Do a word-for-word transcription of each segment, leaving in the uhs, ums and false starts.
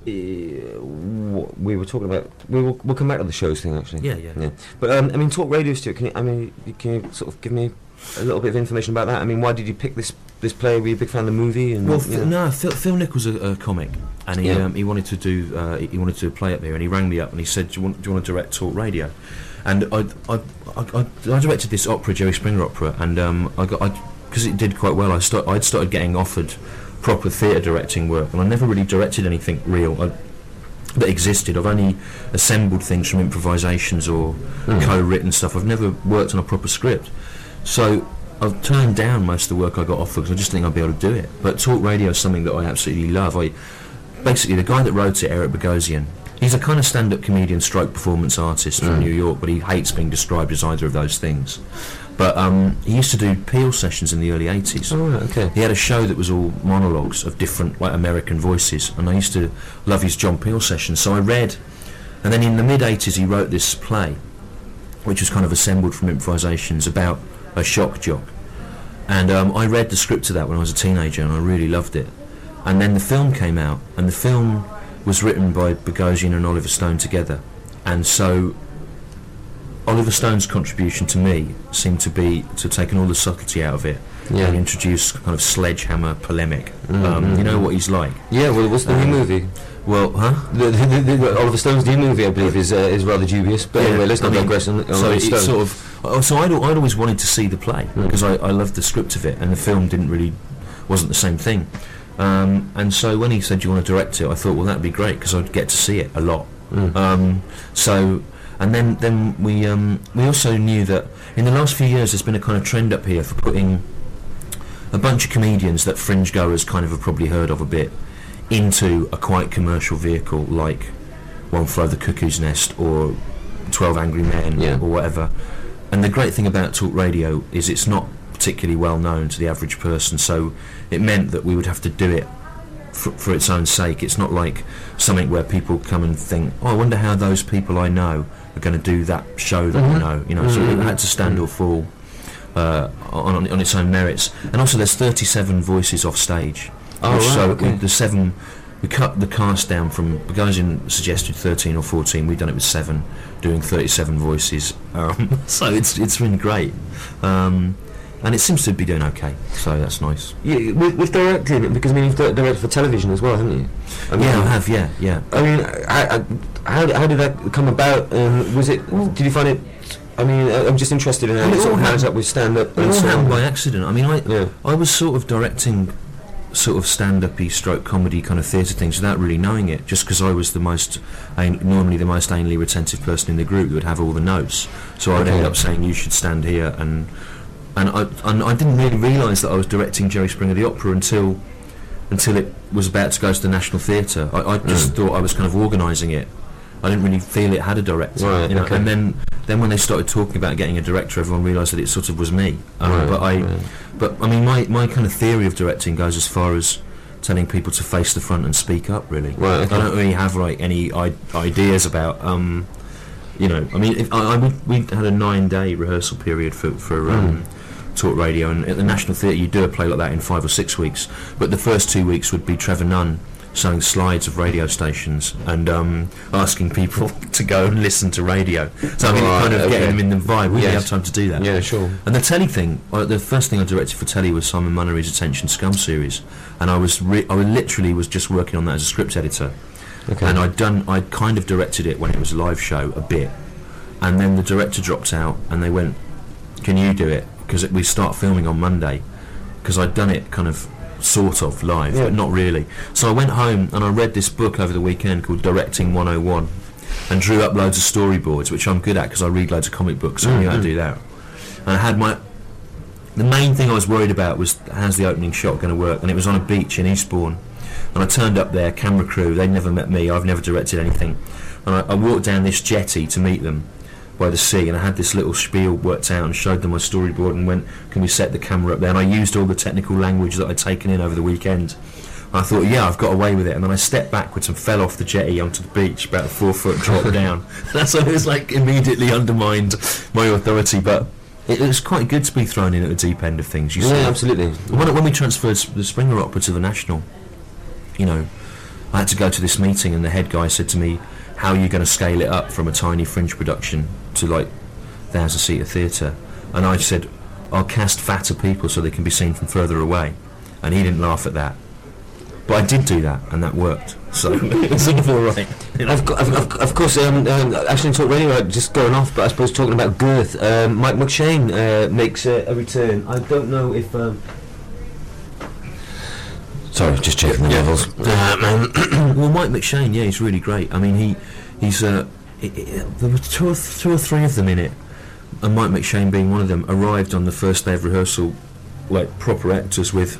we were talking about. We will, we'll come back to the shows thing actually. Yeah, yeah. yeah. But um, I mean, Talk Radio, Stuart. Can you, I mean, can you sort of give me a little bit of information about that? I mean, why did you pick this this play? Were you a big fan of the movie? And, well, you Phil, know? no, Phil, Phil Nichol's a, a comic, and he Yeah. um, he wanted to do uh, he wanted to play up there, and he rang me up and he said, "Do you want do you want to direct Talk Radio?" And I I, I, I directed this opera, Jerry Springer opera, and um, I got because it did quite well. I start I'd started getting offered proper theatre directing work, and I never really directed anything real I, that existed. I've only assembled things from improvisations or Mm. co-written stuff. I've never worked on a proper script, so I've turned down most of the work I got offered because I just think I'll be able to do it. But Talk Radio is something that I absolutely love. I basically the guy that wrote it, Eric Bogosian, he's a kind of stand-up comedian stroke performance artist from Mm. New York, but he hates being described as either of those things. But um, he used to do Peel sessions in the early eighties. Oh, right, okay. He had a show that was all monologues of different like American voices, and I used to love his John Peel sessions. So I read, and then in the mid eighties he wrote this play, which was kind of assembled from improvisations about a shock jock. And um, I read the script of that when I was a teenager, and I really loved it. And then the film came out, and the film was written by Bogosian and Oliver Stone together. And so Oliver Stone's contribution to me seemed to be to have taken all the subtlety out of it Yeah. and introduce kind of sledgehammer polemic. Mm, Um, mm, you know mm. what he's like. Yeah, well, what's the Um, new movie? Well, huh? The, the, the, the, Oliver Stone's new movie, I believe, is uh, is rather dubious. But Yeah, anyway, let's not I mean, digress on, on so Oliver it's Stone. sort of oh, so I'd, al- I'd always wanted to see the play Mm. because I, I loved the script of it, and the film didn't really wasn't the same thing. Um, and so when he said, "Do you want to direct it?" I thought, well, that'd be great because I'd get to see it a lot. Mm. Um, so, and then then we um, we also knew that in the last few years there's been a kind of trend up here for putting a bunch of comedians that fringe goers kind of have probably heard of a bit into a quite commercial vehicle like One Flew Over the Cuckoo's Nest or twelve Angry Men Yeah. or whatever. And the great thing about Talk Radio is it's not particularly well known to the average person, so it meant that we would have to do it for, for its own sake. It's not like something where people come and think, oh, I wonder how those people I know are going to do that show that Mhm. I know. You know, so Mhm. it had to stand or fall uh, on, on, on its own merits. And also there's thirty-seven voices off stage. Oh, which, right, so okay. we, the seven, we cut the cast down from, Bogosian suggested thirteen or fourteen, we've done it with seven, doing thirty-seven voices. Um, so it's it's been great. Um, and it seems to be doing okay, so that's nice. Yeah, with, with directing, because I mean, you've di- directed for television as well, haven't you? I mean, Yeah, I have, yeah, yeah. I mean, I, I, how, how did that come about? Um, was it? Did you find it? I mean, I- I'm just interested in how Well, it it sort all of marries happened- up with stand-up It and all so happened on. by accident. I mean, I Yeah. I was sort of directing sort of stand-up-y stroke comedy kind of theatre things without really knowing it, just because I was the most an- normally the most anally retentive person in the group that would have all the notes, so I would Okay. end up saying you should stand here, and and I and I didn't really realise that I was directing Jerry Springer the Opera until until it was about to go to the National Theatre. I, I just Mm. thought I was kind of organising it. I didn't really feel it had a director, Right, you know. okay. And then, then when they started talking about getting a director, everyone realised that it sort of was me. Um, Right, but I, right. but I mean, my, my kind of theory of directing goes as far as telling people to face the front and speak up. Really, Right, okay. I don't really have like any I- ideas about, um, you know. I mean, if, I, I we, we had a nine-day rehearsal period for for. Um, Talk Radio, and at the National Theatre you do a play like that in five or six weeks, but the first two weeks would be Trevor Nunn showing slides of radio stations and um, asking people to go and listen to radio. So I mean, Right, kind of okay. getting them in the vibe. We didn't Yes. have time to do that. Yeah, sure. And the telly thing, uh, the first thing I directed for telly was Simon Munnery's Attention Scum series, and I was re- I literally was just working on that as a script editor. Okay. And I'd done I'd kind of directed it when it was a live show a bit, and then the director dropped out and they went, can you do it, because we start filming on Monday, because I'd done it kind of sort of live, Yeah. but not really. So I went home and I read this book over the weekend called Directing one oh one and drew up loads of storyboards, which I'm good at because I read loads of comic books, so I knew how to do that. And I had my the main thing I was worried about was how's the opening shot going to work, and it was on a beach in Eastbourne, and I turned up there, camera crew, they'd never met me, I've never directed anything, and I, I walked down this jetty to meet them by the sea, and I had this little spiel worked out and showed them my storyboard and went, can we set the camera up there, and I used all the technical language that I'd taken in over the weekend. And I thought, yeah, I've got away with it, and then I stepped backwards and fell off the jetty onto the beach, about a four foot drop down. That's when it was like immediately undermined my authority, but it, it was quite good to be thrown in at the deep end of things. You Yeah, sort of- absolutely. when, when we transferred the Springer Opera to the National, you know, I had to go to this meeting, and the head guy said to me, how are you going to scale it up from a tiny fringe production to like thousand seater theatre? And I said, I'll cast fatter people so they can be seen from further away. And he didn't laugh at that, but I did do that, and that worked. So it's sort of all right. You know? Of, of, of, of course, um, um, actually, in Talk Radio, uh, just going off, but I suppose talking about girth, um, Mike McShane uh, makes uh, a return. I don't know if. Um, Sorry, just checking the Yeah. levels. Uh, Well, Mike McShane, yeah, he's really great. I mean, he he's uh, i i there were two or, th- two or three of them in it, and Mike McShane being one of them, arrived on the first day of rehearsal like proper actors with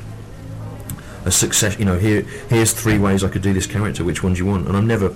a success. You know, here here's three ways I could do this character. Which one do you want? And I've never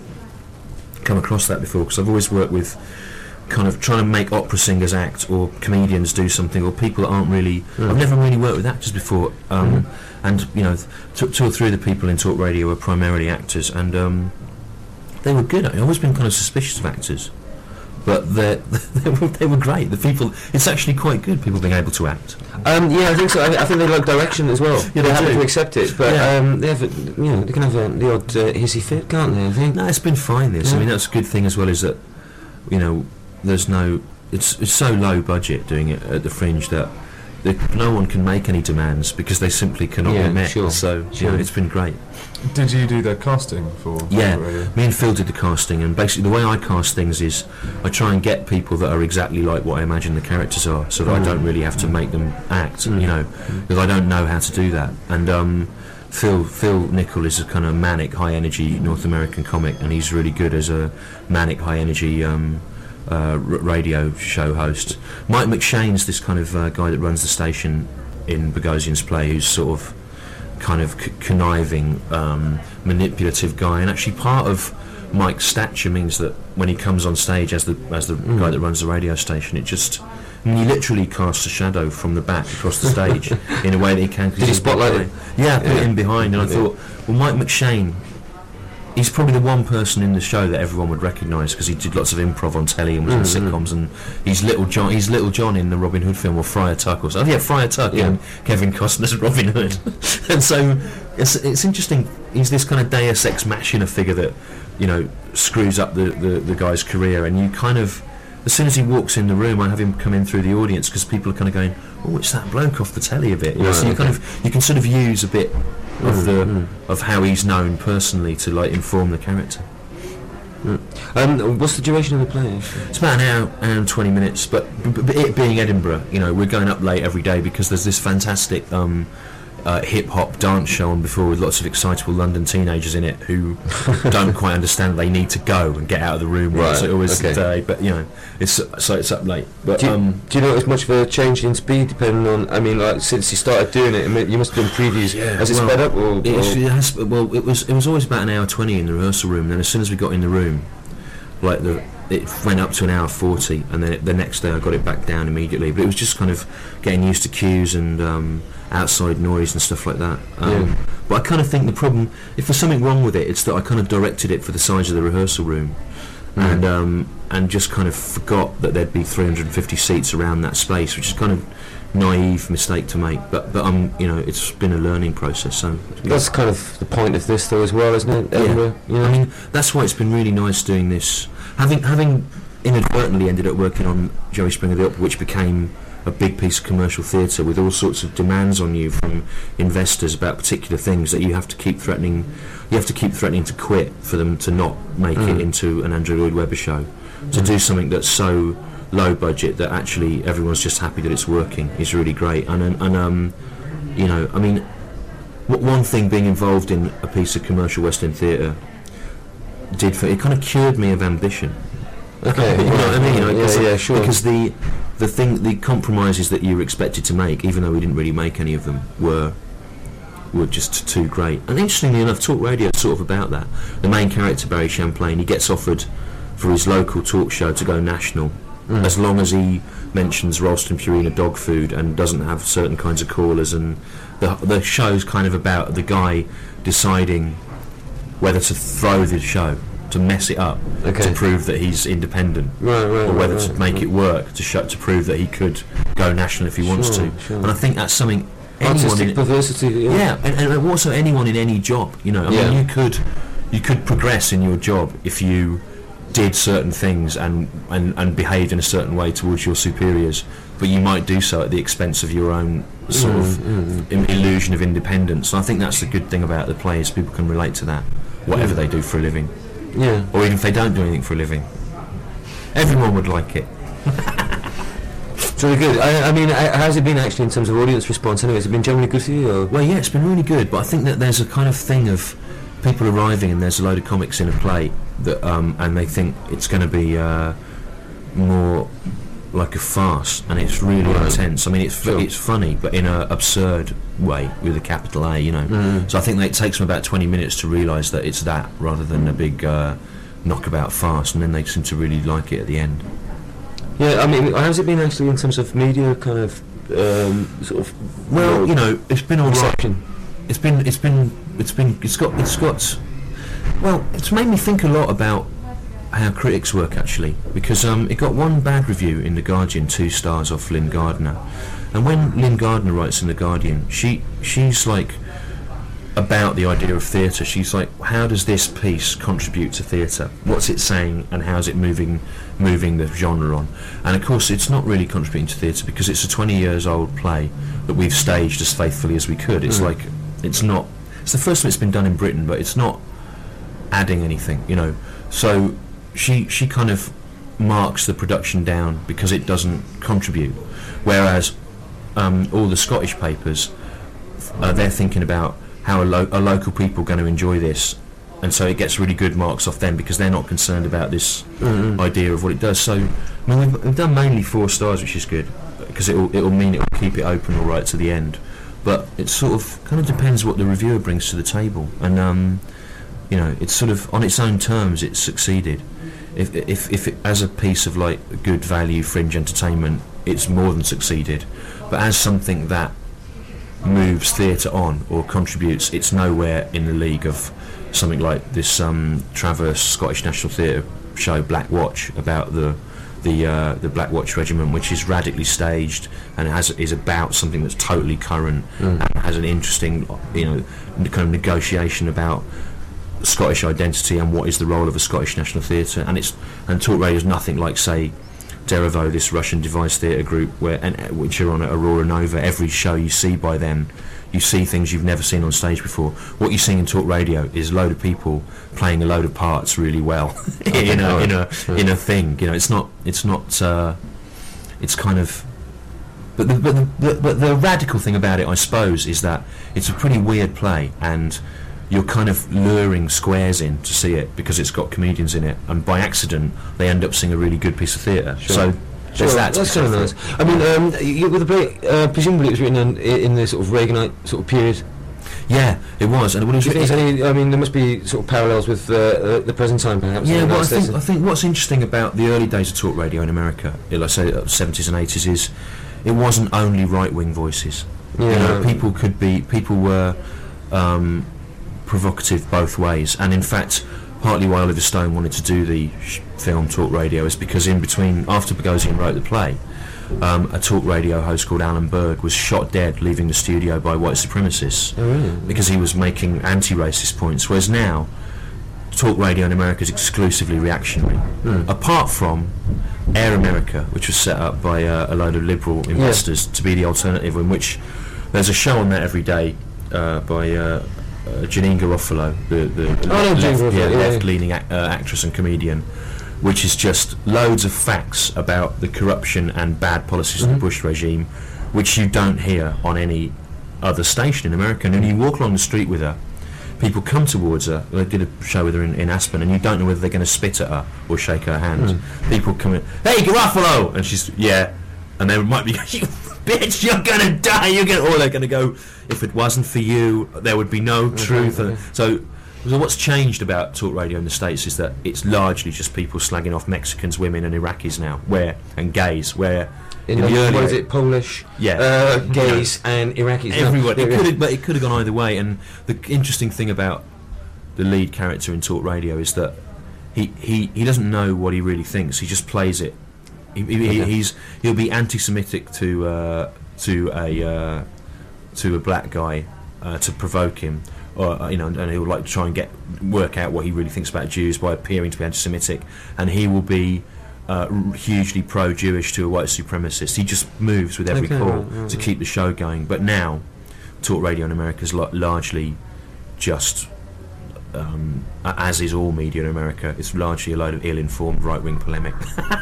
come across that before, because I've always worked with kind of trying to make opera singers act, or comedians do something, or people that aren't really. Mm. I've never really worked with actors before. Um, Mm. And you know, th- two or three of the people in Talk Radio were primarily actors, and um, they were good. I've always been kind of suspicious of actors, but they they were, they were great. The people, it's actually quite good. People being able to act. Um, yeah, I think so. I, I think they like direction as well. Yeah, They're they happy do. to accept it, but Yeah. um, they have, a, you know, they can have a, the odd uh, hissy fit, can't they? I think. No, it's been fine. This, Yeah. I mean, that's a good thing as well. Is that, you know, there's no. It's it's so low budget doing it at the Fringe that. The, no one can make any demands because they simply cannot Yeah, be met. sure, So you sure. know, it's been great. Did you do the casting for? Yeah, for Radio? me and Phil did the casting, and basically the way I cast things is I try and get people that are exactly like what I imagine the characters are, so that Mm. I don't really have to make them act, Mm. you know, because I don't know how to do that. And um, Phil Phil Nicol is a kind of manic, high energy North American comic, and he's really good as a manic, high energy um, uh, r- radio show host. Mike McShane's this kind of uh, guy that runs the station in Bogosian's play, who's sort of kind of c- conniving, um, manipulative guy, and actually part of Mike's stature means that when he comes on stage as the as the Mm. guy that runs the radio station, it just I mean, he literally casts a shadow from the back across the stage in a way that he can. 'cause Did he he's spotlight behind. it? Yeah, I put Yeah. it in behind, and I Yeah. thought, well, Mike McShane, he's probably the one person in the show that everyone would recognise because he did lots of improv on telly and was Mm, in sitcoms, and he's Little John. He's Little John in the Robin Hood film, or Friar Tuck, or something. Oh yeah, Friar Tuck Yeah. and Kevin Costner's Robin Hood. And so it's it's interesting. He's this kind of Deus Ex Machina figure that, you know, screws up the, the, the guy's career, and you kind of, as soon as he walks in the room, I have him come in through the audience because people are kind of going, oh, it's that bloke off the telly a bit. You know, Right, so you okay. kind of you can sort of use a bit of Mm, the mm. of how he's known personally to like inform the character. Um, what's the duration of the play? It's about an hour, hour and twenty minutes, but, but, but it being Edinburgh, you know, we're going up late every day because there's this fantastic um, uh, hip hop dance show on before with lots of excitable London teenagers in it who don't quite understand they need to go and get out of the room. Right, So always okay. the day, but you know, it's so it's up late. But Do you, um, do you notice much of a change in speed depending on? I mean, like since you started doing it, I mean, you must have done previews. Yeah, Has it well, sped up or? It, or it has, well, it was it was always about an hour twenty in the rehearsal room. Then as soon as we got in the room, like the it went up to an hour forty, and then it, the next day I got it back down immediately. But it was just kind of getting used to cues and um, outside noise and stuff like that. Um, Yeah. But I kind of think the problem, if there's something wrong with it, it's that I kind of directed it for the size of the rehearsal room, Mm. and um, and just kind of forgot that there'd be three hundred fifty seats around that space, which is kind of naive mistake to make. But but um, you know, it's been a learning process. So That's kind of the point of this, though, as well, isn't it? Edinburgh, you know? I mean, that's why it's been really nice doing this. Having having inadvertently ended up working on Jerry Springer the Opera, which became a big piece of commercial theatre with all sorts of demands on you from investors about particular things that you have to keep threatening. You have to keep threatening to quit for them to not make Mm. it into an Andrew Lloyd Webber show. To do something that's so low budget that actually everyone's just happy that it's working is really great. And and, and um, you know, I mean, w- one thing being involved in a piece of commercial West End theatre did for it kind of cured me of ambition. Okay, You know what I mean? You know, yeah, because- yeah, sure. Because the the thing, the compromises that you were expected to make, even though we didn't really make any of them, were were just too great. And interestingly enough, Talk Radio is sort of about that. The main character, Barry Champlain, he gets offered for his local talk show to go national, Mm. as long as he mentions Ralston Purina dog food and doesn't have certain kinds of callers. And the the show's kind of about the guy deciding whether to throw the show, to mess it up, Okay. to prove that he's independent, Right, right, or whether right, to right, make right. it work, to show, to prove that he could go national if he wants Sure, to. sure. And I think that's something anyone Artistic in, perversity. Yeah. yeah, and, and also anyone in any job, you know. I Yeah. mean, you could you could progress in your job if you did certain things and, and, and behaved in a certain way towards your superiors, but you might do so at the expense of your own sort Mm, of mm. im- illusion of independence. And I think that's the good thing about the play, is people can relate to that, whatever Mm. they do for a living, Yeah. or even if they don't do anything for a living. Everyone would like it. It's really good. I, I mean, uh, how's it been actually in terms of audience response? Anyway, has it been generally good for you? Or? Well, yeah, it's been really good, but I think that there's a kind of thing of people arriving and there's a load of comics in a play that, um, and they think it's going to be uh, more like a farce, and it's really Right. intense. I mean, it's Sure. it's funny, but in an absurd way with a capital A, you know. Mm. So I think that it takes them about twenty minutes to realise that it's that rather than a big uh, knockabout farce, and then they seem to really like it at the end. Yeah, I mean, how's it been actually in terms of media kind of um, sort of Well, you know, it's been all right. reception? It's been, it's been, it's been, it's got, it's got. Well, it's made me think a lot about how critics work actually, because um, it got one bad review in the Guardian, two stars off Lynn Gardner, and when Lynn Gardner writes in the Guardian, she she's like about the idea of theatre. She's like, how does this piece contribute to theatre? What's it saying, and how's it moving, moving the genre on? And of course, it's not really contributing to theatre because it's a twenty years old play that we've staged as faithfully as we could. It's Mm. like, it's not. It's the first time it's been done in Britain, but it's not adding anything, you know. So she she kind of marks the production down because it doesn't contribute, whereas um, all the Scottish papers, uh, they're thinking about how are, lo- are local people going to enjoy this, and so it gets really good marks off them because they're not concerned about this Mm. idea of what it does. So I mean, we've, we've done mainly four stars, which is good because it'll it'll mean it'll keep it open all right to the end. But it sort of kind of depends what the reviewer brings to the table, and um, you know, it's sort of on its own terms it's succeeded. If if if it, as a piece of like good value fringe entertainment, it's more than succeeded. But as something that moves theatre on or contributes, it's nowhere in the league of something like this um, Traverse Scottish National Theatre show Black Watch about the the uh, the Black Watch Regiment, which is radically staged and has is about something that's totally current Mm. and has an interesting, you know, kind of negotiation about Scottish identity and what is the role of a Scottish National Theatre. And it's and Talk Radio is nothing like, say, Derevo, this Russian devised theatre group, where and uh, which are on at Aurora Nova. Every show you see by them, you see things you've never seen on stage before. What you see in Talk Radio is a load of people playing a load of parts really well in a in a in a thing. You know, it's not it's not uh, it's kind of. But the, but, the, the, but the radical thing about it, I suppose, is that it's a pretty weird play, and you're kind of luring squares in to see it because it's got comedians in it, and by accident they end up seeing a really good piece of theatre. Sure. So Sure, there's that. that's to kind of consider. nice. I mean, um, you, with the play, uh, presumably it was written in, in the sort of Reaganite sort of period. Yeah, it was, and it was. Do you think there's any? I mean, there must be sort of parallels with uh, uh, the present time, perhaps. Yeah, in the well, I United think States. I think what's interesting about the early days of talk radio in America, like I say, uh, seventies and eighties, is it wasn't only right-wing voices. Yeah. You know, people could be, people were um, provocative both ways, and in fact, partly why Oliver Stone wanted to do the sh- film Talk Radio is because in between, after Bogosian wrote the play, um, a talk radio host called Alan Berg was shot dead leaving the studio by white supremacists Oh, really? because he was making anti-racist points, whereas now talk radio in America is exclusively reactionary, Mm. apart from Air America, which was set up by uh, a load of liberal investors to be the alternative, in which there's a show on that every day uh, by uh, uh, Janine Garofalo, the, the, the Oh, no, Janine left, Garofalo, yeah, yeah, yeah. left-leaning ac- uh, actress and comedian, which is just loads of facts about the corruption and bad policies of Mhm. the Bush regime, which you don't hear on any other station in America. And when you walk along the street with her, people come towards her. They did a show with her in, in Aspen, and you don't know whether they're going to spit at her or shake her hand. Mm. People come in, hey, Garofalo! And she's, yeah. And they might be, you bitch, you're going to die, you're going to, or they're going to go, if it wasn't for you, there would be no truth. okay. So, so what's changed about talk radio in the States is that it's largely just people slagging off Mexicans, women and Iraqis now, where, and gays, where In, in the the early what is it? Polish, Yeah. uh, gays, and Iraqis. No, everyone. yeah, It yeah. could have, but it could have gone either way. And the interesting thing about the lead character in Talk Radio is that he, he, he doesn't know what he really thinks. He just plays it. He, he, Okay. He's he'll be anti-Semitic to uh, to a uh, to a black guy uh, to provoke him, uh, you know, and he'll like try and get work out what he really thinks about Jews by appearing to be anti-Semitic, and he will be uh, r- hugely pro-Jewish to a white supremacist. He just moves with every Okay, call right, right, to right. keep the show going. But now, talk radio in America is la- largely just, um, a- as is all media in America, it's largely a load of ill-informed right-wing polemic.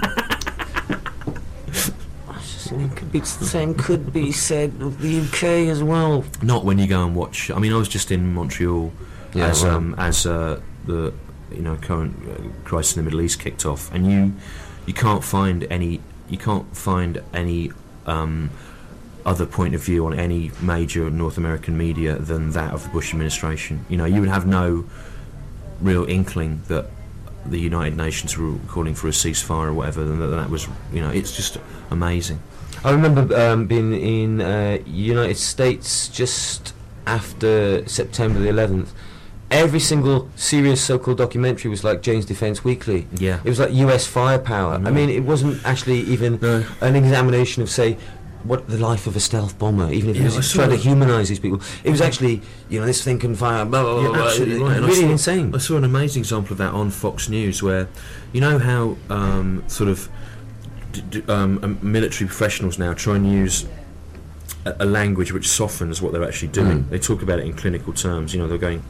It could be, the same could be said of the U K as well. Not when you go and watch. I mean, I was just in Montreal Yeah, as right. um, as uh, the you know current uh, crisis in the Middle East kicked off, and you you can't find any you can't find any um, other point of view on any major North American media than that of the Bush administration. You know, you would have no real inkling that the United Nations were calling for a ceasefire or whatever, and that, that was, you know, it's just amazing. I remember um, being in uh, United States just after September the eleventh. Every single serious so-called documentary was like Jane's Defence Weekly. Yeah. It was like U S firepower. I Mm. mean, it wasn't actually even No. an examination of, say, what the life of a stealth bomber, even if Yeah, it I was saw trying to that. humanise these people. It was actually, you know, this thing can fire, blah, blah, blah, You're blah. absolutely It- right. And I Really saw- insane. I saw an amazing example of that on Fox News, where, you know how um, sort of d- d- um, um, military professionals now try and use a, a language which softens what they're actually doing. Mm. They talk about it in clinical terms. You know, they're going,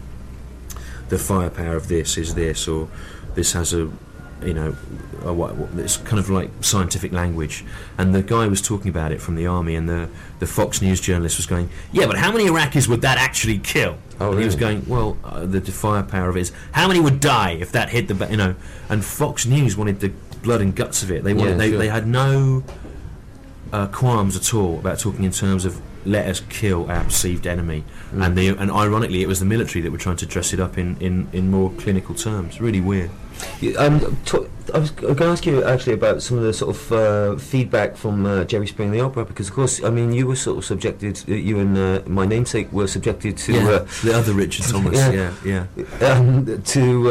the firepower of this is this, or this has a, you know, a, what, what, it's kind of like scientific language. And the guy was talking about it from the army, and the, the Fox News journalist was going, yeah, but how many Iraqis would that actually kill? Oh, and he was really? going, well, uh, the, the firepower of it is, how many would die if that hit the, ba-, you know? And Fox News wanted the blood and guts of it. They wanted, Yeah, they, sure. they had no uh, qualms at all about talking in terms of let us kill our perceived enemy. Mm. And the, and ironically, it was the military that were trying to dress it up in, in, in more clinical terms. Really weird. You- Um, to, I was going to ask you actually about some of the sort of uh, feedback from uh, Jerry Springer the Opera, because of course, I mean, you were sort of subjected, uh, you and uh, my namesake were subjected to uh, the other Richard Thomas. Yeah. yeah, yeah. um, to uh,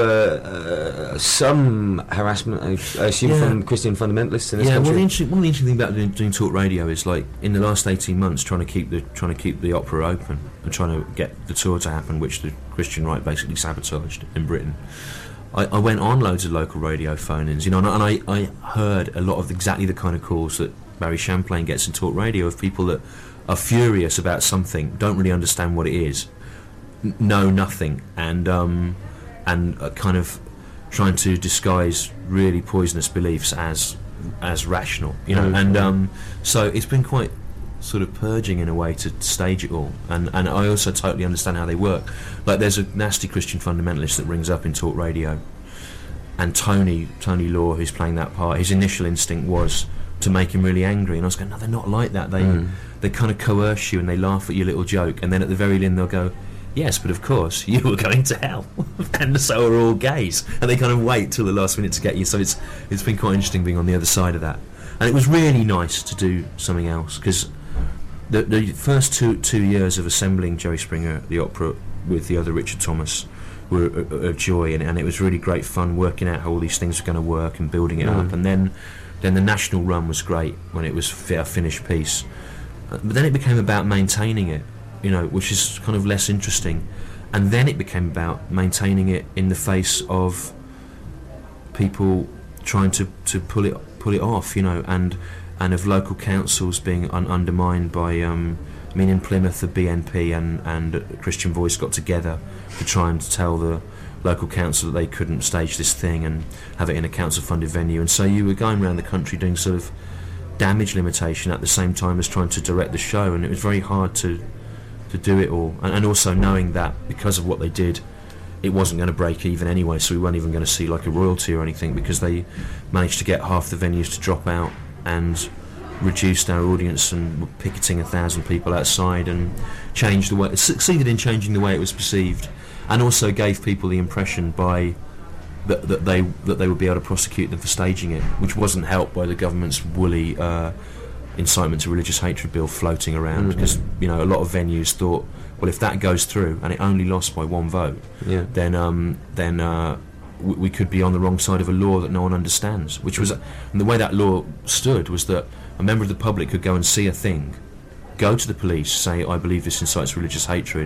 uh, some harassment, I, I assume, Yeah. from Christian fundamentalists in this Yeah, well, the country. interesting, one of the interesting things about doing, doing talk radio is, like, in the last eighteen months, trying to keep the trying to keep the opera open and trying to get the tour to happen, which the Christian right basically sabotaged in Britain. I, I went on loads of local radio phone-ins, you know, and, I, and I, I heard a lot of exactly the kind of calls that Barry Champlain gets in talk radio, of people that are furious about something, don't really understand what it is, n- know nothing, and um, and are kind of trying to disguise really poisonous beliefs as as rational, you know. Mm. And um, so it's been quite sort of purging in a way to stage it all, and and I also totally understand how they work. Like, there's a nasty Christian fundamentalist that rings up in talk radio, and Tony Tony Law, who's playing that part, his initial instinct was to make him really angry, and I was going, no, they're not like that. They Mm. they kind of coerce you and they laugh at your little joke, and then at the very end they'll go, yes, but of course you were going to hell, and so are all gays, and they kind of wait till the last minute to get you. So it's it's been quite interesting being on the other side of that, and it was really nice to do something else, because the the first two two years of assembling Jerry Springer the Opera with the other Richard Thomas were a, a joy, and, and it was really great fun working out how all these things were going to work and building it Mm. up. And then then the national run was great when it was fi- a finished piece, Uh, but then it became about maintaining it, you know, which is kind of less interesting. And then it became about maintaining it in the face of people trying to, to pull it pull it off, you know, and and of local councils being un- undermined by. Um, I mean, in Plymouth, the B N P and and Christian Voice got together to try and tell the local council that they couldn't stage this thing and have it in a council-funded venue. And so you were going around the country doing sort of damage limitation at the same time as trying to direct the show, and it was very hard to to do it all. And, and also knowing that because of what they did, it wasn't going to break even anyway, so we weren't even going to see like a royalty or anything, because they managed to get half the venues to drop out and reduced our audience and were picketing a thousand people outside, and changed the way, succeeded in changing the way it was perceived, and also gave people the impression by that, that they that they would be able to prosecute them for staging it, which wasn't helped by the government's woolly uh, incitement to religious hatred bill floating around, because Mhm. you know, a lot of venues thought, well, if that goes through and it only lost by one vote, Yeah. then um, then uh, w- we could be on the wrong side of a law that no one understands. Which was, and the way that law stood was that a member of the public could go and see a thing, go to the police, say, I believe this incites religious hatred,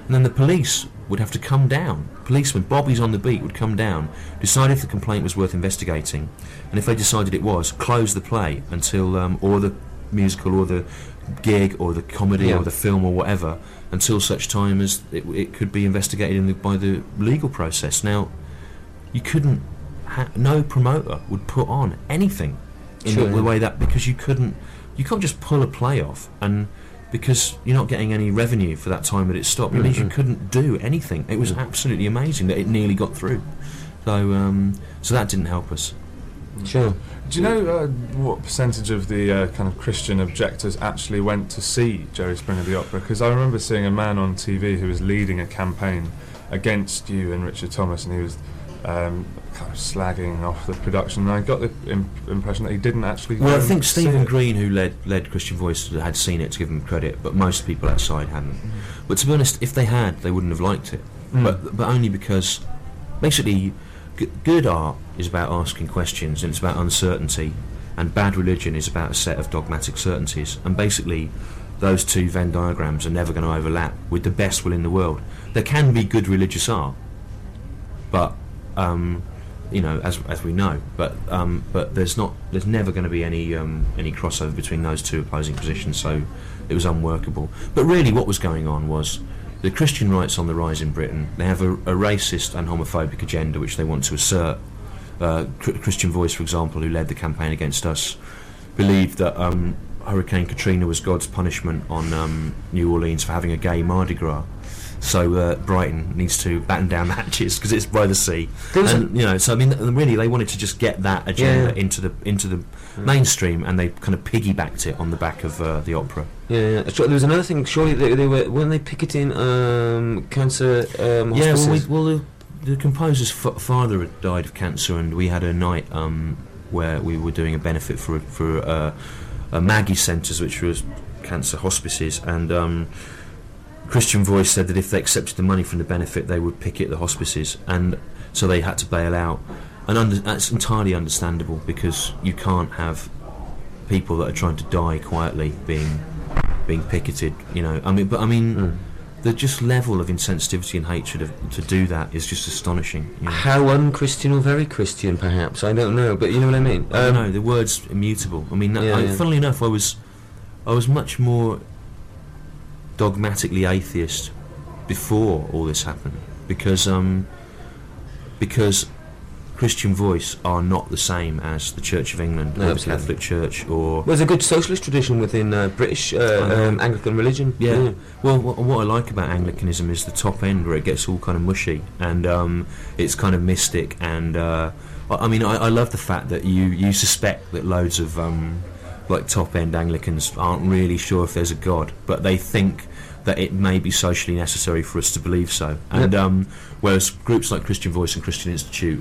And then the police would have to come down. Policemen, Bobbies on the beat, would come down, decide if the complaint was worth investigating, and if they decided it was, close the play until, um, or the musical, or the gig, or the comedy, Yeah. or the film, or whatever, until such time as it, it could be investigated in the, by the legal process. Now, you couldn't, ha- no promoter would put on anything in Sure, the, the yeah. way that, because you couldn't, you can't just pull a play off, and because you're not getting any revenue for that time that it stopped, it means you Mhm. couldn't do anything. It was absolutely amazing that it nearly got through. So, um, so that didn't help us. Sure. Do you know uh, what percentage of the uh, kind of Christian objectors actually went to see Jerry Springer the Opera? Because I remember seeing a man on T V who was leading a campaign against you and Richard Thomas, and he was um, kind of slagging off the production. And I got the im- impression that he didn't actually. Well, go I think and see Stephen it. Green, who led led Christian Voice, had seen it, to give him credit, but most people outside hadn't. But to be honest, if they had, they wouldn't have liked it. Mm. But but only because, basically, g- good art is about asking questions, and it's about uncertainty, and bad religion is about a set of dogmatic certainties. And basically, those two Venn diagrams are never going to overlap with the best will in the world. There can be good religious art, but um, you know, as as we know, but um, but there's not, there's never going to be any um, any crossover between those two opposing positions. So it was unworkable. But really, what was going on was the Christian right's on the rise in Britain. They have a, a racist and homophobic agenda which they want to assert. Uh, Cr- Christian Voice, for example, who led the campaign against us, believed that um, Hurricane Katrina was God's punishment on um, New Orleans for having a gay Mardi Gras. So uh, Brighton needs to batten down the hatches because it's by the sea. There's And you know, so I mean, th- really, they wanted to just get that agenda Yeah. into the into the mainstream, and they kind of piggybacked it on the back of uh, the opera. Yeah, yeah. Sure, there was another thing. Surely they, they were weren't they picketing um, cancer um, Yeah, well, we, hospices? well the, the composer's f- father had died of cancer, and we had a night um, where we were doing a benefit for for uh, uh, Maggie Centres, which was cancer hospices, and um, Christian Voice said that if they accepted the money from the benefit, they would picket the hospices, and so they had to bail out. And under, that's entirely understandable, because you can't have people that are trying to die quietly being being picketed. You know, I mean, but I mean. Mm. The just level of insensitivity and hatred of, to do that is just astonishing. You know? How unchristian or very Christian, perhaps? I don't know, but you know what I mean. I don't know, the word's immutable. I mean, Yeah, I, yeah. funnily enough, I was, I was much more dogmatically atheist before all this happened, because um, because Christian Voice are not the same as the Church of England, No, or the absolutely. Catholic Church, or Well, there's a good socialist tradition within uh, British uh, I know. um, Anglican religion. Yeah. Well, what, what I like about Anglicanism is the top end, where it gets all kind of mushy, and um, it's kind of mystic. And uh, I, I mean, I, I love the fact that you you suspect that loads of um, like top end Anglicans aren't really sure if there's a God, but they think that it may be socially necessary for us to believe so. And Yep. um, whereas groups like Christian Voice and Christian Institute,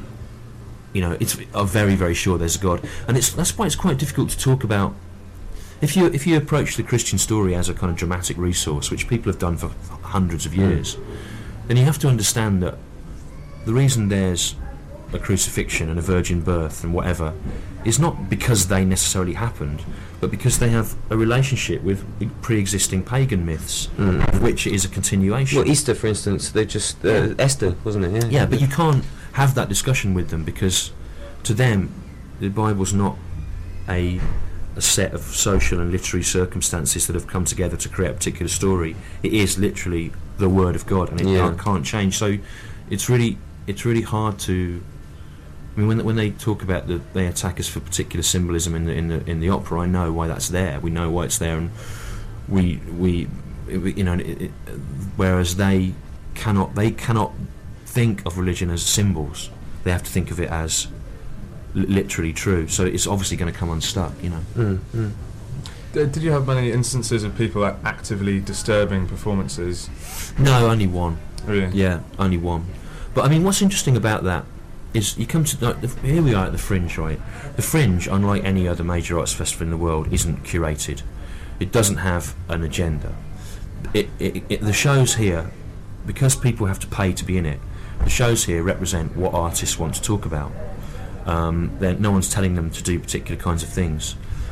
you know, it's are very very sure there's a God, and it's that's why it's quite difficult to talk about. If you if you approach the Christian story as a kind of dramatic resource, which people have done for hundreds of years, then you have to understand that the reason there's a crucifixion and a virgin birth and whatever is not because they necessarily happened, but because they have a relationship with pre-existing pagan myths, Mm. of which it is a continuation. Well, Easter, for instance, they just uh, Yeah. Esther, wasn't it? Yeah. Yeah, but you can't have that discussion with them, because to them the Bible's not a a set of social and literary circumstances that have come together to create a particular story. It is literally the Word of God, and it Yeah. can't, can't change. So it's really it's really hard to. I mean, when when they talk about the they attack us for particular symbolism in the in the in the opera, I know why that's there. We know why it's there, and we we, we you know. It, it, whereas they cannot they cannot think of religion as symbols. They have to think of it as l- literally true. So it's obviously going to come unstuck. You know. Mm, mm. D- Did you have many instances of people like actively disturbing performances? No, only one. Really? Yeah, only one. But I mean, what's interesting about that is you come to like, the, here we are at the Fringe, right? The Fringe, unlike any other major arts festival in the world, isn't curated. It doesn't have an agenda. It, it, it, the shows here, because people have to pay to be in it, the shows here represent what artists want to talk about. Um, then no one's telling them to do particular kinds of things.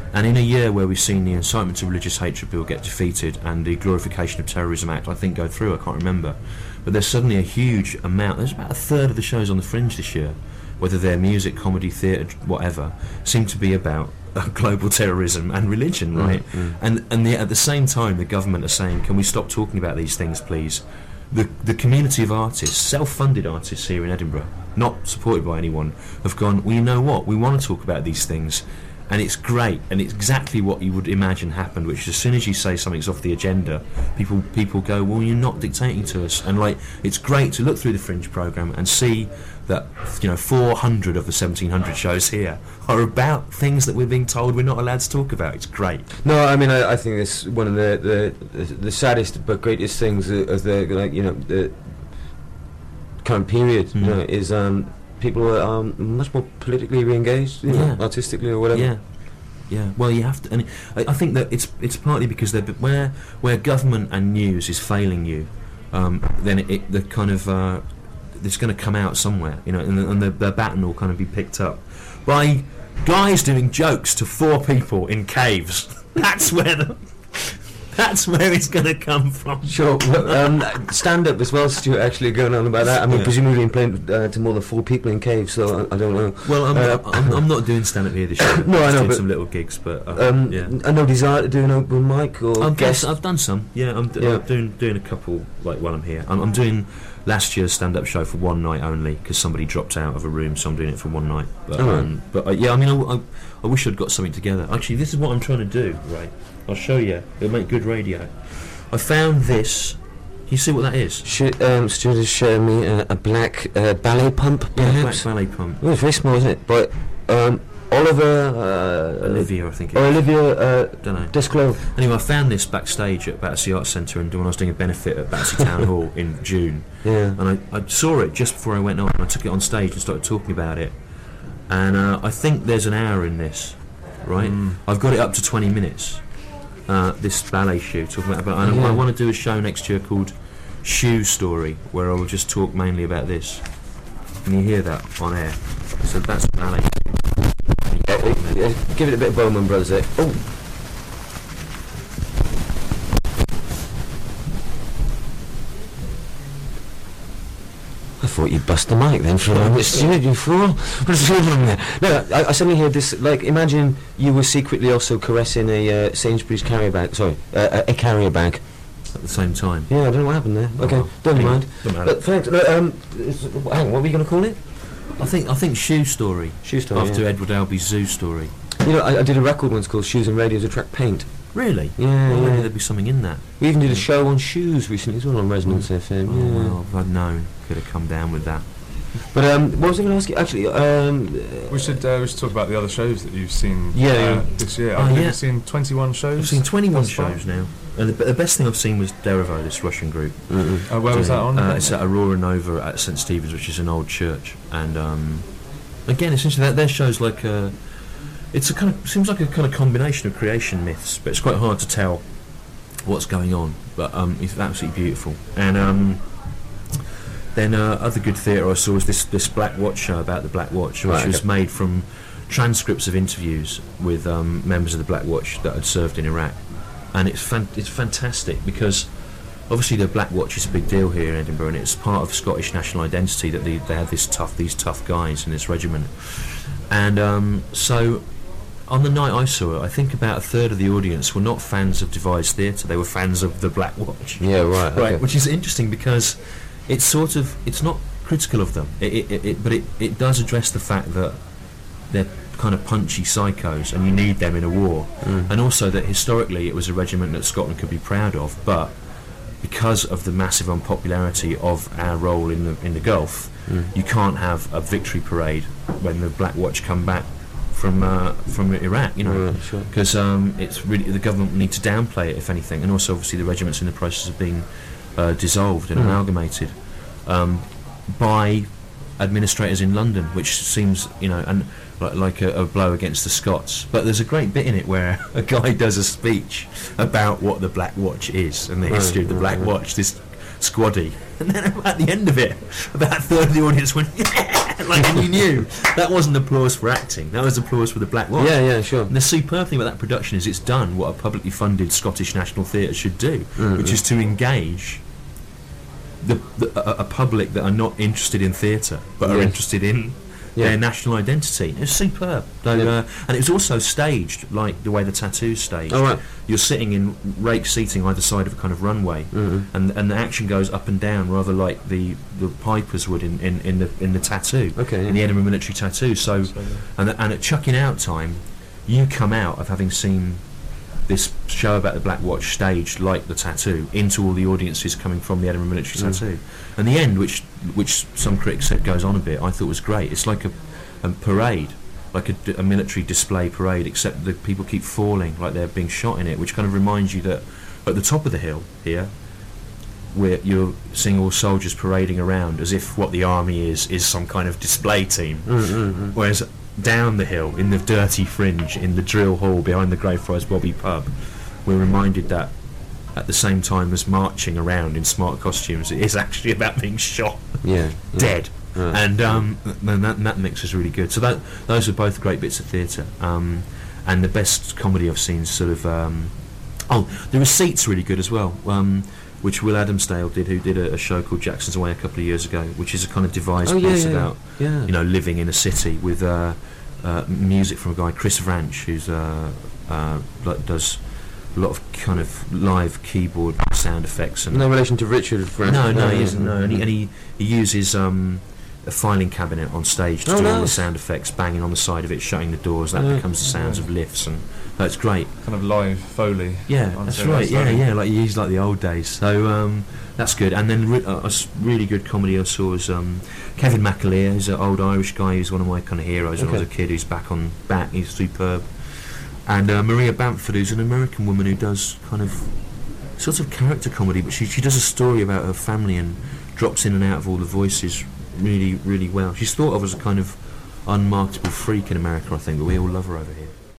And in a year where we've seen the Incitement to Religious Hatred Bill get defeated and the Glorification of Terrorism Act, I think, go through, I can't remember, but there's suddenly a huge amount, there's about a third of the shows on the Fringe this year, whether they're music, comedy, theatre, whatever, seem to be about uh, global terrorism and religion, right? Mm, mm. And and the, at the same time, the government are saying, can we stop talking about these things, please? The the community of artists, self-funded artists here in Edinburgh, not supported by anyone, have gone, well, you know what, we want to talk about these things, and it's great, and it's exactly what you would imagine happened, which is as soon as you say something's off the agenda, people people go, well, you're not dictating to us. And like, it's great to look through the Fringe programme and see that, you know, four hundred of the seventeen hundred shows here are about things that we're being told we're not allowed to talk about. It's great. No, I mean, I, I think it's one of the, the the saddest but greatest things of the, like, you know, the current period, Mm. you know, is um, people are um, much more politically re-engaged, you know, Yeah. artistically or whatever. Yeah, yeah. Well, you have to, and I, I think that it's it's partly because they're where where government and news is failing you, um, then it, it the kind of uh, it's going to come out somewhere, you know, and, the, and the, the baton will kind of be picked up by guys doing jokes to four people in caves. That's where the that's where it's going to come from. Sure. Well, um, stand-up as well, Stuart, actually going on about that. I mean, Yeah. presumably playing uh, to more than four people in caves, so I, I don't know. Well, I'm, Uh, I'm, I'm not doing stand-up here this year. No, I I'm know, doing but- some little gigs, but uh, Um, yeah. I know desire to do an open mic or I've, guest. I've done some. Yeah, I'm, d- Yeah. I'm doing doing a couple like while I'm here. I'm, I'm doing last year's stand-up show for one night only because somebody dropped out of a room, so I'm doing it for one night. But, Oh, right. um, but uh, yeah, I mean, I, I, I wish I'd got something together. Actually, this is what I'm trying to do. Right, I'll show you. It'll make good radio. I found this. Can you see what that is? Sh- um, Stuart has shown me uh, a black uh, ballet pump, Yeah, black perhaps. ballet pump. Oh, it's very small, isn't it? But um, Oliver... Uh, Olivia, I think. It Or is. Olivia uh, Don't know. Desclove. Anyway, I found this backstage at Battersea Arts Centre, and when I was doing a benefit at Battersea Town Hall in June. Yeah. And I, I saw it just before I went on, and I took it on stage and started talking about it. And uh, I think there's an hour in this, right? Mm. I've got it up to twenty minutes. Uh, this ballet shoe talking about, but I, Yeah. I want to do a show next year called Shoe Story, where I will just talk mainly about this. Can you hear that on air? So that's ballet. Uh, uh, give it a bit of Bowman Brothers there. Oh. I thought you'd bust the mic then for a moment, Stuart, you fool. What's going on there? No, I, I suddenly heard this, like, imagine you were secretly also caressing a uh, Sainsbury's carrier bag, sorry, uh, a, a carrier bag. At the same time. Yeah, I don't know what happened there. Okay, Oh, don't anyway, mind. Don't matter. But thanks, uh, um, is- hang on, what were you going to call it? I think I think Shoe Story. Shoe Story, After yeah. Edward Albee's Zoo Story. You know, I, I did a record once called Shoes and Radios Attract Paint. Really? Yeah, Well, maybe yeah. there'd be something in that. We even did a show on shoes recently as well on Resonance F M. Oh, Yeah. well, if I'd known, could have come down with that. But um, what was I going to ask you? Actually, um, We should uh, we should talk about the other shows that you've seen Yeah, uh, yeah. this year. Oh, I think yeah. you've seen twenty-one shows. I've seen twenty-one thus far. shows now, and the, the best thing I've seen was Derevo, this Russian group. mm-mm. Uh, where was that on? Uh, it's at Aurora Nova at St Stephen's, which is an old church, and um, again, essentially, that their show's like a. It's a kind of seems like a kind of combination of creation myths, but it's quite hard to tell what's going on. But um, it's absolutely beautiful, and um, then uh, other good theatre I saw was this this Black Watch show about the Black Watch, which Right, was okay. made from transcripts of interviews with um, members of the Black Watch that had served in Iraq, and it's fan- it's fantastic because obviously the Black Watch is a big deal here in Edinburgh, and it's part of Scottish national identity that they, they had this tough these tough guys in this regiment, and um, so. On the night I saw it, I think about a third of the audience were not fans of devised theatre; they were fans of the Black Watch. Yeah, right. Okay. Right, which is interesting because it's sort of it's not critical of them, it, it, it, it, but it, it does address the fact that they're kind of punchy psychos, and you need them in a war, Mm. and also that historically it was a regiment that Scotland could be proud of, but because of the massive unpopularity of our role in the in the Gulf, Mm. you can't have a victory parade when the Black Watch come back from uh, from Iraq, you know. Right, sure. Because um, it's really the government need to downplay it, if anything, and also obviously the regiment's in the process of being uh, dissolved and Mm. amalgamated um, by administrators in London, which seems, you know, and like, like a, a blow against the Scots. But there's a great bit in it where a guy does a speech about what the Black Watch is and the Right, history of the right, Black right. Watch. This squaddy. And then at the end of it, about a third of the audience went, yeah, like, and you knew that wasn't applause for acting, that was applause for the Black Watch. Yeah, yeah, sure. And the superb thing about that production is it's done what a publicly funded Scottish National Theatre should do, mm-hmm. which is to engage the, the a, a public that are not interested in theatre, but yes. are interested in yeah. their national identity. It's superb. So, yeah. uh, and it was also staged like the way the Tattoo's staged. Oh, right. You're sitting in rake seating either side of a kind of runway, mm-hmm. and and the action goes up and down rather like the, the Pipers would in, in, in the in the Tattoo, okay, in yeah. the Edinburgh Military Tattoo. So, and and at chucking out time, you come out of having seen this show about the Black Watch staged like the Tattoo into all the audiences coming from the Edinburgh Military mm. Tattoo, and the end, which which some critics said goes on a bit, I thought was great. It's like a, a parade, like a, a military display parade, except the people keep falling like they're being shot in it, which kind of reminds you that at the top of the hill here, where you're seeing all soldiers parading around as if what the army is is some kind of display team, mm-hmm. whereas down the hill, in the dirty fringe, in the drill hall behind the Greyfriars Bobby pub, we're reminded that at the same time as marching around in smart costumes, it is actually about being shot, yeah, yeah. dead. Right. And um, and that, that mix is really good. So that those are both great bits of theatre. Um, and the best comedy I've seen is sort of... Um, oh, The Receipt's really good as well, um, which Will Adamsdale did, who did a, a show called Jackson's Away a couple of years ago, which is a kind of devised oh, yeah, piece yeah, about yeah. you know living in a city with uh, uh, music from a guy, Chris Vranch, who's uh, uh, like does a lot of kind of live keyboard sound effects. And no relation to Richard Vranch. No, no, he isn't. No, and he, and he, he uses um, a filing cabinet on stage to oh, do nice. all the sound effects, banging on the side of it, shutting the doors. That yeah. becomes the sounds yeah. of lifts, and that's great. Kind of live Foley. Yeah, on that's stage. right. Yeah, Foley. yeah, like you use like the old days. So um, that's good. And then re- uh, a s- really good comedy I saw was um, Kevin McAleer, who's an old Irish guy who's one of my kind of heroes when I was a kid. Who's back on back. He's superb. And uh, Maria Bamford, who's an American woman who does kind of sort of character comedy, but she she does a story about her family and drops in and out of all the voices really, really well. She's thought of as a kind of unmarketable freak in America, I think, but we all love her over here.